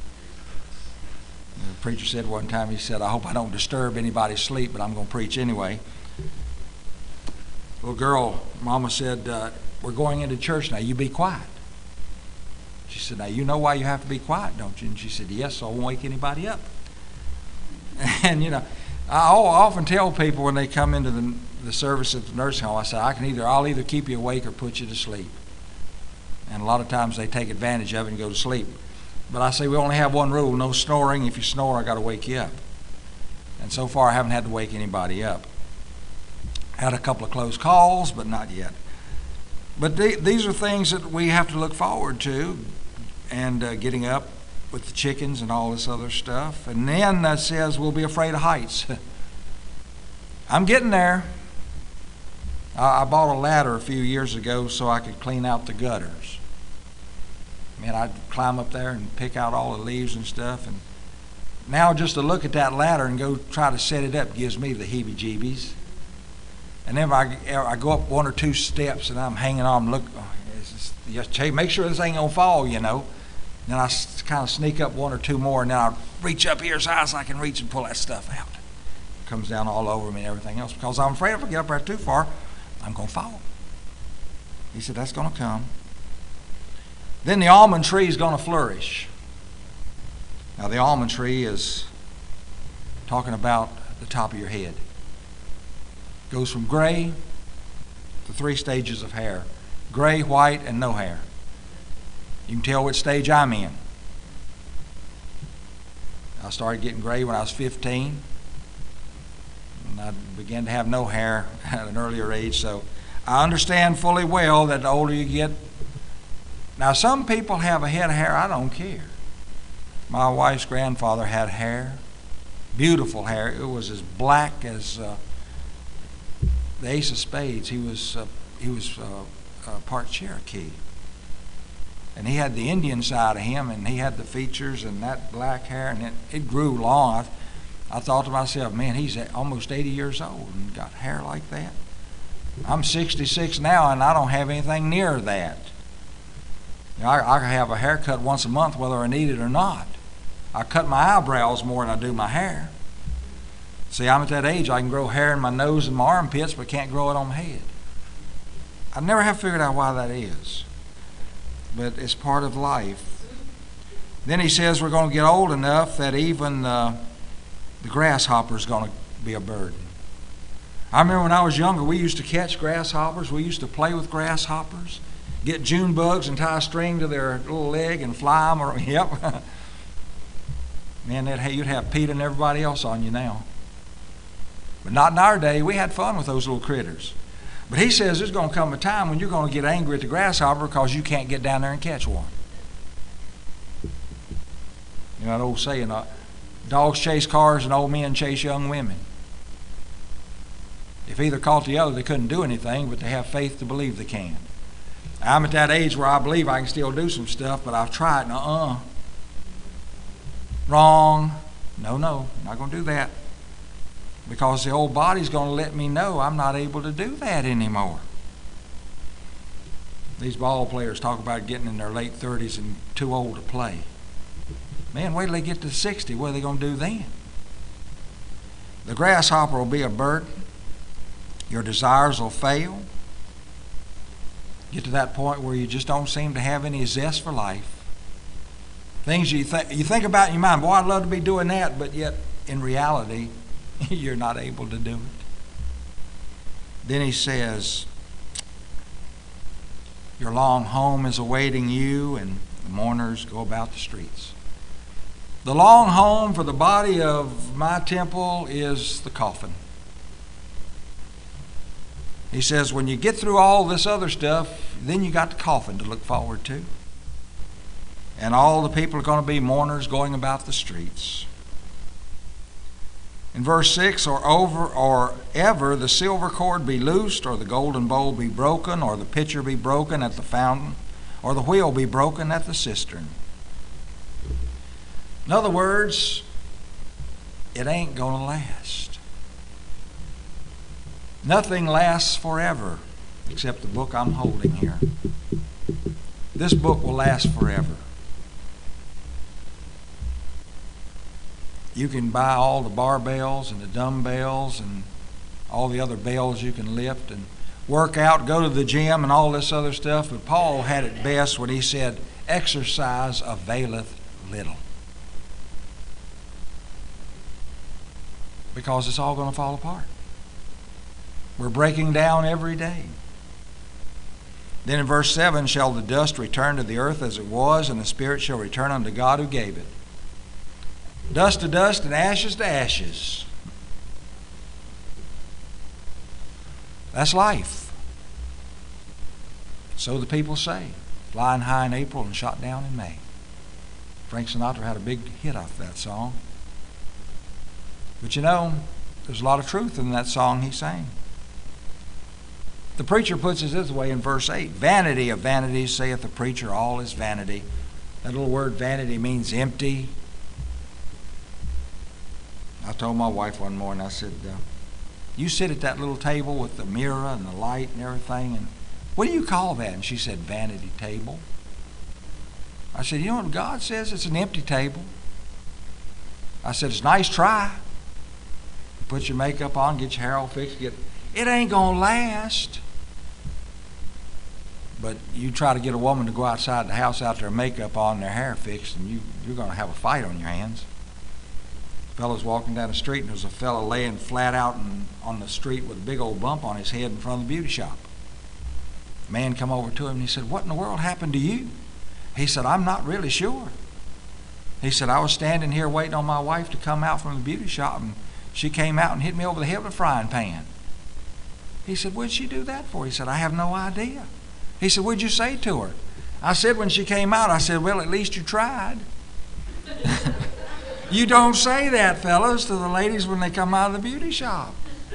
D: The preacher said one time, he said, I hope I don't disturb anybody's sleep, but I'm going to preach anyway. Little girl, Mama said, uh, we're going into church now. You be quiet. She said, now you know why you have to be quiet, don't you? And she said, yes, so I won't wake anybody up. And, you know, I often tell people when they come into the, the service at the nursing home, I say, I can either, I'll either keep you awake or put you to sleep. And a lot of times they take advantage of it and go to sleep. But I say we only have one rule, no snoring. If you snore, I got to wake you up. And so far I haven't had to wake anybody up. Had a couple of close calls, but not yet. But th- these are things that we have to look forward to, and uh, getting up with the chickens and all this other stuff. And then that says we'll be afraid of heights. I'm getting there. I, I bought a ladder a few years ago so I could clean out the gutters. Man, I'd climb up there and pick out all the leaves and stuff. And now just to look at that ladder and go try to set it up gives me the heebie-jeebies. And then I, I go up one or two steps and I'm hanging on, look, it's just, just make sure this ain't gonna fall, you know. And then I s- kind of sneak up one or two more, and then I reach up here as high as I can reach and pull that stuff out. It comes down all over me and everything else, because I'm afraid if I get up there too far, I'm gonna fall. He said, that's gonna come. Then the almond tree is gonna flourish. Now the almond tree is talking about the top of your head. Goes from gray to three stages of hair. Gray, white, and no hair. You can tell which stage I'm in. I started getting gray when I was fifteen. And I began to have no hair at an earlier age, so I understand fully well that the older you get. Now, some people have a head of hair. I don't care. My wife's grandfather had hair, beautiful hair. It was as black as uh, the ace of spades. He was uh, he was uh, uh, part Cherokee, and he had the Indian side of him, and he had the features and that black hair, and it, it grew long. I, I thought to myself, man, he's almost eighty years old and got hair like that. I'm sixty-six now, and I don't have anything near that. You know, I, I have a haircut once a month, whether I need it or not. I cut my eyebrows more than I do my hair. See, I'm at that age I can grow hair in my nose and my armpits, but can't grow it on my head. I never have figured out why that is, but it's part of life. Then he says we're going to get old enough that even uh, the grasshopper is going to be a burden. I remember when I was younger, we used to catch grasshoppers. We used to play with grasshoppers, get June bugs and tie a string to their little leg and fly them. Or, yep. Man, that, you'd have Pete and everybody else on you now. But not in our day. We had fun with those little critters. But he says there's going to come a time when you're going to get angry at the grasshopper because you can't get down there and catch one. You know that old saying, uh, dogs chase cars and old men chase young women. If either caught the other, they couldn't do anything, but they have faith to believe they can. I'm at that age where I believe I can still do some stuff, but I've tried, and uh-uh. Wrong. No, no, I'm not going to do that. Because the old body's going to let me know I'm not able to do that anymore. These ball players talk about getting in their late thirties and too old to play. Man, wait till they get to sixty. What are they going to do then? The grasshopper will be a burden. Your desires will fail. Get to that point where you just don't seem to have any zest for life. Things you, th- you think about in your mind, boy, I'd love to be doing that, but yet in reality, you're not able to do it. Then he says, your long home is awaiting you, and the mourners go about the streets. The long home for the body of my temple is the coffin. He says, when you get through all this other stuff, then you got the coffin to look forward to. And all the people are going to be mourners going about the streets. In verse six, or over or ever the silver cord be loosed, or the golden bowl be broken, or the pitcher be broken at the fountain, or the wheel be broken at the cistern. In other words, it ain't going to last. Nothing lasts forever except the book I'm holding here. This book will last forever. You can buy all the barbells and the dumbbells and all the other bells you can lift and work out, go to the gym and all this other stuff. But Paul had it best when he said, exercise availeth little. Because it's all going to fall apart. We're breaking down every day. Then in verse seven, shall the dust return to the earth as it was, and the spirit shall return unto God who gave it. Dust to dust and ashes to ashes. That's life. So the people say. Flying high in April and shot down in May. Frank Sinatra had a big hit off that song. But you know, there's a lot of truth in that song he sang. The preacher puts it this way in verse eight. Vanity of vanities, saith the preacher, all is vanity. That little word vanity means empty. I told my wife one morning, I said, uh, you sit at that little table with the mirror and the light and everything, and what do you call that? And she said, vanity table. I said, you know what God says? It's an empty table. I said, it's a nice try. Put your makeup on, get your hair all fixed. Get, it ain't going to last. But you try to get a woman to go outside the house out there makeup on and their hair fixed, and you, you're going to have a fight on your hands. Fellow was walking down the street, and there was a fellow laying flat out in, on the street with a big old bump on his head in front of the beauty shop. A man come over to him and he said, "What in the world happened to you?" He said, "I'm not really sure." He said, "I was standing here waiting on my wife to come out from the beauty shop, and she came out and hit me over the head with a frying pan." He said, "What'd she do that for?" He said, "I have no idea." He said, "What'd you say to her?" I said, when she came out, I said, "Well, at least you tried." You don't say that, fellas, to the ladies when they come out of the beauty shop.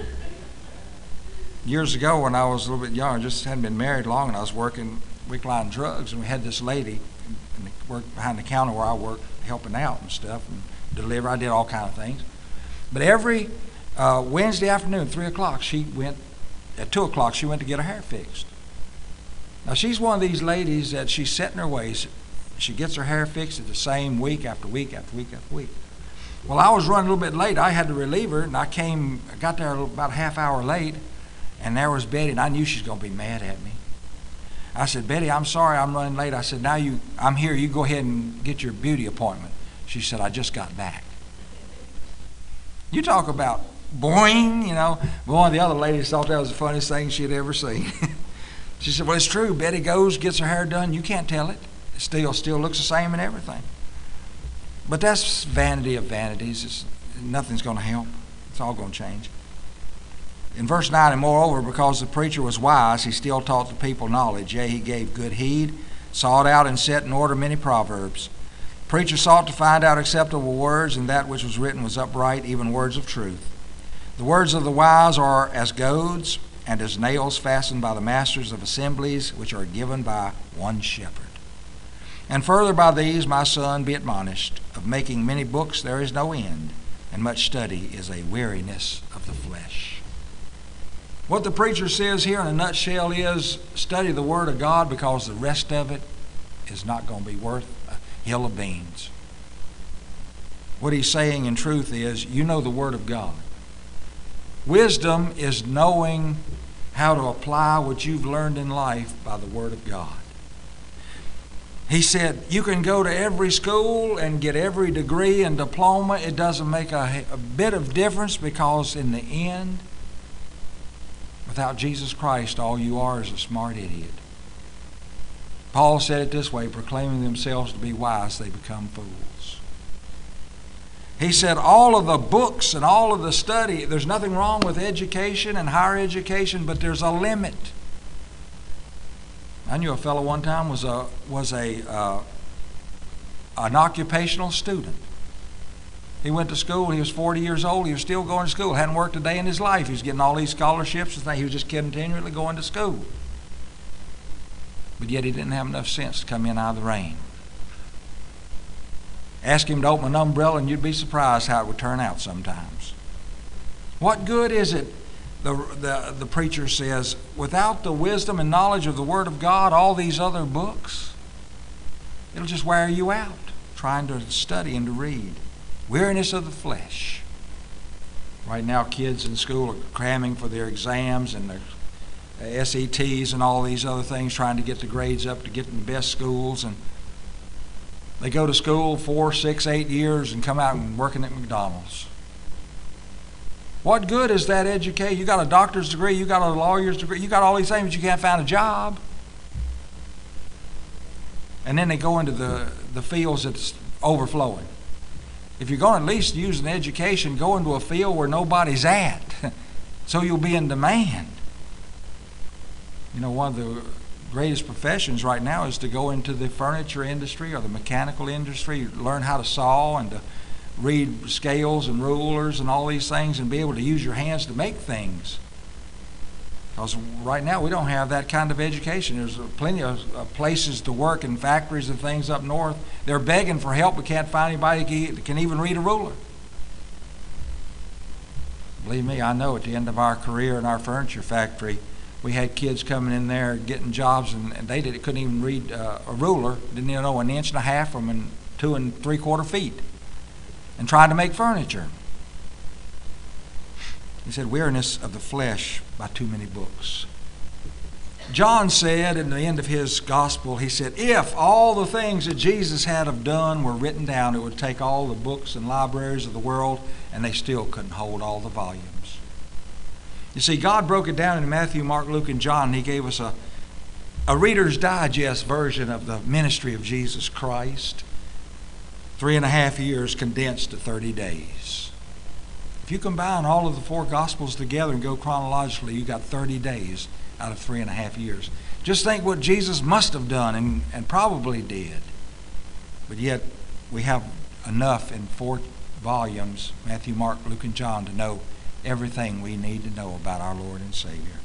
D: Years ago, when I was a little bit younger, just hadn't been married long, and I was working Wick Line Drugs, and we had this lady in the, worked behind the counter where I worked, helping out and stuff, and deliver. I did all kind of things. But every uh, Wednesday afternoon, three o'clock, she went, at two o'clock, she went to get her hair fixed. Now, she's one of these ladies that she's set in her ways. She gets her hair fixed at the same week after week after week after week. Well, I was running a little bit late. I had to relieve her, and I came, I got there about a half hour late, and there was Betty, and I knew she was going to be mad at me. I said, "Betty, I'm sorry I'm running late." I said, "Now you, I'm here. You go ahead and get your beauty appointment." She said, "I just got back." You talk about boing, you know. But one of the other ladies thought that was the funniest thing she'd ever seen. She said, "Well, it's true. Betty goes, gets her hair done. You can't tell it. It still, still looks the same and everything." But that's vanity of vanities. It's, nothing's going to help. It's all going to change. In verse nine, "And moreover, because the preacher was wise, he still taught the people knowledge. Yea, he gave good heed, sought out and set in order many proverbs. The preacher sought to find out acceptable words, and that which was written was upright, even words of truth. The words of the wise are as goads, and as nails fastened by the masters of assemblies, which are given by one shepherd. And further by these, my son, be admonished. Of making many books there is no end, and much study is a weariness of the flesh." What the preacher says here in a nutshell is, study the Word of God, because the rest of it is not going to be worth a hill of beans. What he's saying in truth is, you know the Word of God. Wisdom is knowing how to apply what you've learned in life by the Word of God. He said, you can go to every school and get every degree and diploma. It doesn't make a, a bit of difference, because in the end, without Jesus Christ, all you are is a smart idiot. Paul said it this way, proclaiming themselves to be wise, they become fools. He said all of the books and all of the study, there's nothing wrong with education and higher education, but there's a limit. I knew a fellow one time was a was a uh, an occupational student. He went to school. He was forty years old. He was still going to school. Hadn't worked a day in his life. He was getting all these scholarships and things. He was just continually going to school. But yet he didn't have enough sense to come in out of the rain. Ask him to open an umbrella, and you'd be surprised how it would turn out sometimes. What good is it? The, the, the preacher says, without the wisdom and knowledge of the Word of God, all these other books, it'll just wear you out trying to study and to read. Weariness of the flesh. Right now, kids in school are cramming for their exams and their S A Ts and all these other things, trying to get the grades up to get in the best schools. And they go to school four, six, eight years and come out and working at McDonald's. What good is that education? You got a doctor's degree, you got a lawyer's degree, you got all these things, but you can't find a job. And then they go into the, the fields that's overflowing. If you're going to at least use an education, go into a field where nobody's at, so you'll be in demand. You know, one of the greatest professions right now is to go into the furniture industry or the mechanical industry, learn how to saw and to read scales and rulers and all these things and be able to use your hands to make things. Because right now we don't have that kind of education. There's plenty of places to work in factories and things up north. They're begging for help but can't find anybody that can even read a ruler. Believe me, I know at the end of our career in our furniture factory, we had kids coming in there getting jobs, and they did, couldn't even read uh, a ruler, didn't even know an inch and a half from an two and three quarter feet, and trying to make furniture. He said, weariness of the flesh by too many books. John said in the end of his gospel, he said, if all the things that Jesus had have done were written down, it would take all the books and libraries of the world, and they still couldn't hold all the volumes. You see, God broke it down in Matthew, Mark, Luke, and John, and he gave us a, a Reader's Digest version of the ministry of Jesus Christ. Three and a half years condensed to thirty days. If you combine all of the four Gospels together and go chronologically, you got thirty days out of three and a half years. Just think what Jesus must have done and, and probably did. But yet we have enough in four volumes, Matthew, Mark, Luke, and John, to know everything we need to know about our Lord and Savior.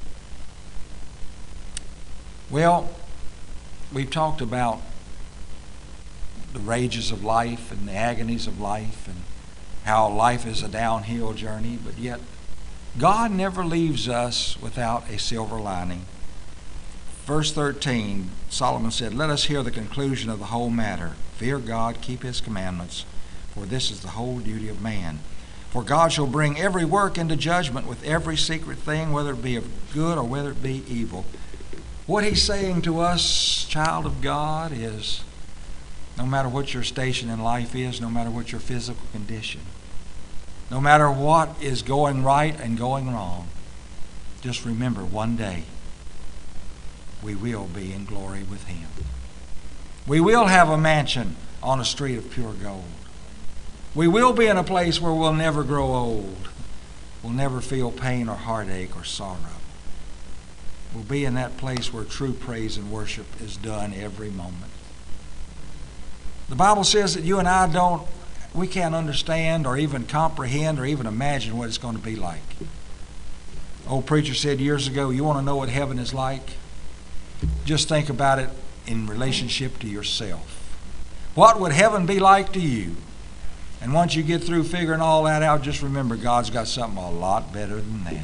D: Well, we've talked about the rages of life and the agonies of life and how life is a downhill journey, but yet God never leaves us without a silver lining. Verse thirteen, Solomon said, let us hear the conclusion of the whole matter. Fear God, keep his commandments, for this is the whole duty of man. For God shall bring every work into judgment with every secret thing, whether it be of good or whether it be evil. What he's saying to us, child of God, is no matter what your station in life is, no matter what your physical condition, no matter what is going right and going wrong, just remember one day we will be in glory with him. We will have a mansion on a street of pure gold. We will be in a place where we'll never grow old. We'll never feel pain or heartache or sorrow. We'll be in that place where true praise and worship is done every moment. The Bible says that you and I don't, we can't understand or even comprehend or even imagine what it's going to be like. Old preacher said years ago, you want to know what heaven is like? Just think about it in relationship to yourself. What would heaven be like to you? And once you get through figuring all that out, just remember God's got something a lot better than that.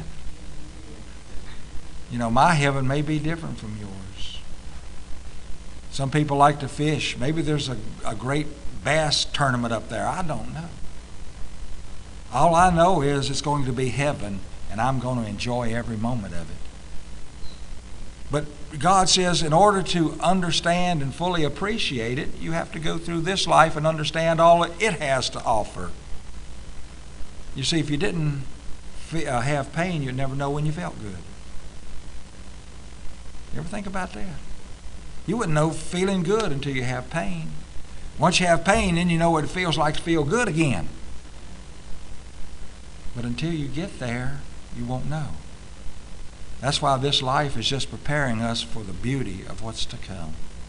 D: You know, my heaven may be different from yours. Some people like to fish. Maybe there's a, a great bass tournament up there. I don't know. All I know is it's going to be heaven, and I'm going to enjoy every moment of it. But God says in order to understand and fully appreciate it, you have to go through this life and understand all that it has to offer. You see, if you didn't have pain, you'd never know when you felt good. You ever think about that? You wouldn't know feeling good until you have pain. Once you have pain, then you know what it feels like to feel good again. But until you get there, you won't know. That's why this life is just preparing us for the beauty of what's to come.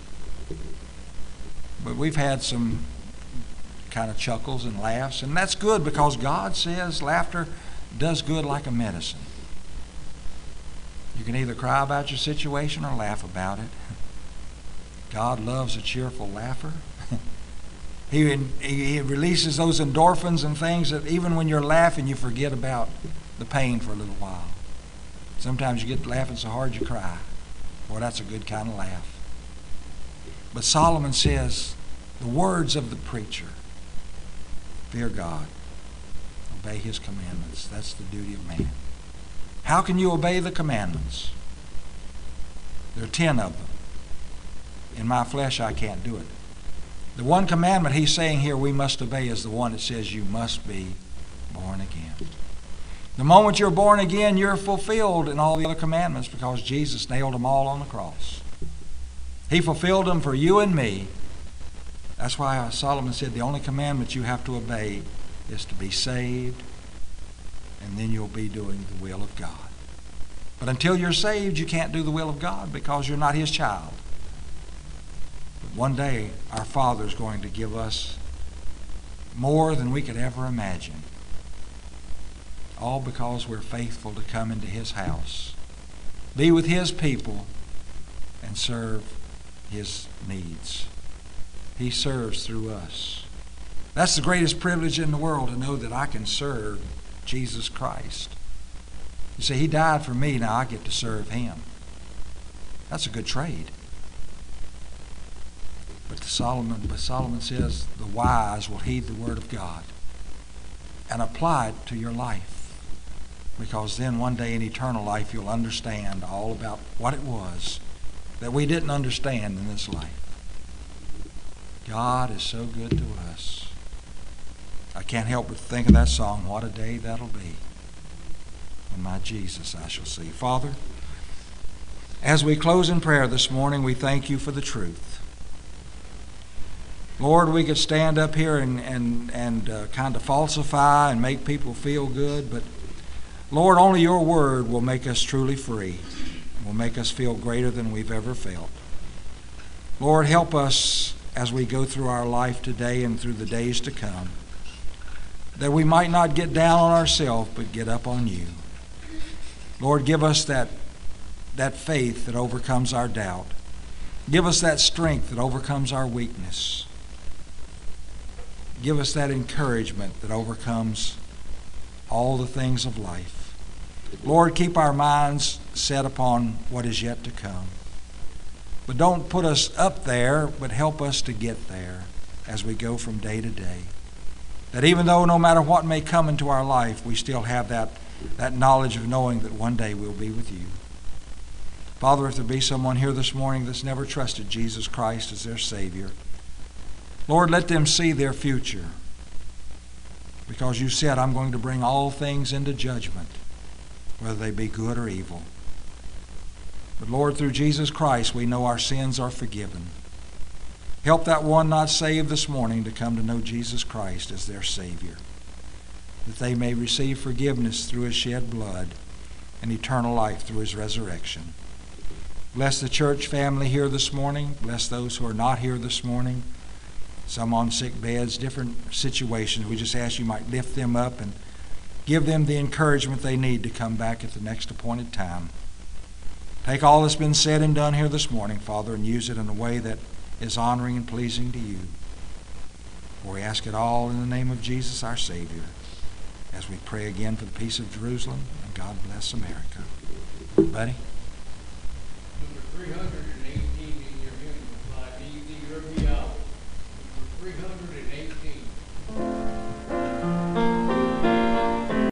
D: But we've had some kind of chuckles and laughs, and that's good because God says laughter does good like a medicine. You can either cry about your situation or laugh about it. God loves a cheerful laugher. he, he releases those endorphins and things that even when you're laughing, you forget about the pain for a little while. Sometimes you get laughing so hard you cry. Boy, that's a good kind of laugh. But Solomon says, the words of the preacher, fear God, obey his commandments. That's the duty of man. How can you obey the commandments? There are ten of them. In my flesh, I can't do it. The one commandment he's saying here we must obey is the one that says you must be born again. The moment you're born again, you're fulfilled in all the other commandments because Jesus nailed them all on the cross. He fulfilled them for you and me. That's why Solomon said the only commandment you have to obey is to be saved, and then you'll be doing the will of God. But until you're saved, you can't do the will of God because you're not his child. But one day, our Father is going to give us more than we could ever imagine. All because we're faithful to come into his house, be with his people, and serve his needs. He serves through us. That's the greatest privilege in the world, to know that I can serve Jesus Christ. You see, he died for me, now I get to serve him. That's a good trade. But Solomon, but Solomon says the wise will heed the word of God and apply it to your life. Because then one day in eternal life you'll understand all about what it was that we didn't understand in this life. God is so good to us. I can't help but think of that song, what a day that'll be when my Jesus I shall see. Father, as we close in prayer this morning, we thank you for the truth. Lord, we could stand up here and, and, and uh, kind of falsify and make people feel good, but Lord, only your word will make us truly free, will make us feel greater than we've ever felt. Lord, help us as we go through our life today and through the days to come, that we might not get down on ourselves, but get up on you. Lord, give us that, that faith that overcomes our doubt. Give us that strength that overcomes our weakness. Give us that encouragement that overcomes all the things of life. Lord, keep our minds set upon what is yet to come. But don't put us up there, but help us to get there as we go from day to day. That even though no matter what may come into our life, we still have that, that knowledge of knowing that one day we'll be with you. Father, if there be someone here this morning that's never trusted Jesus Christ as their Savior, Lord, let them see their future. Because you said, I'm going to bring all things into judgment, whether they be good or evil. But Lord, through Jesus Christ, we know our sins are forgiven. Help that one not saved this morning to come to know Jesus Christ as their Savior, that they may receive forgiveness through his shed blood and eternal life through his resurrection. Bless the church family here this morning. Bless those who are not here this morning. Some on sick beds, different situations. We just ask you might lift them up and give them the encouragement they need to come back at the next appointed time. Take all that's been said and done here this morning, Father, and use it in a way that is honoring and pleasing to you. For we ask it all in the name of Jesus, our Savior, as we pray again for the peace of Jerusalem, and God bless America. Buddy?
B: Number three hundred.